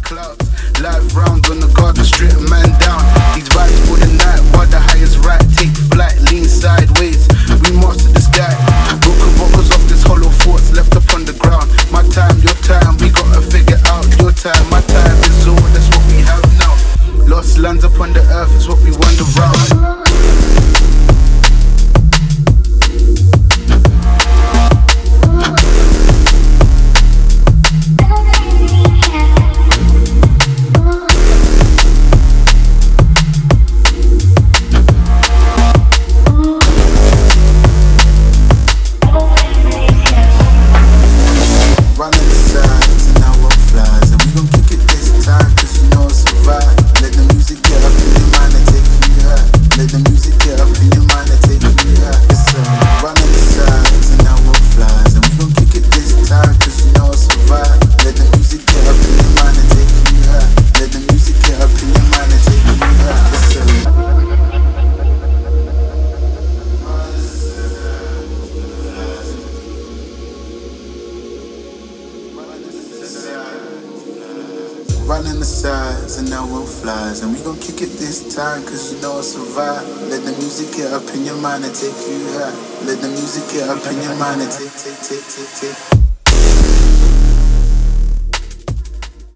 clouds. Live round on the garden, strip a man down. These vibes for the night, while the highest right. Take flight, lean sideways. We master the sky. Broken bottles off this hollow thoughts left upon the ground. My time, your time, we gotta figure out. Your time, my time is all, that's what we have now. Lost lands upon the earth is what we wander round. Running the sides and now we'll flies. And we gon' kick it this time, cause you know I'll survive. Let the music get up in your mind and take you high. Let the music get up in your mind and take.